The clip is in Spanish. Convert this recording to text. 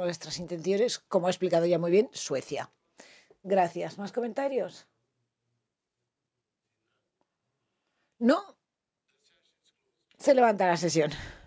nuestras intenciones, como ha explicado ya muy bien Suecia. Gracias. ¿Más comentarios? ¿No? Se levanta la sesión.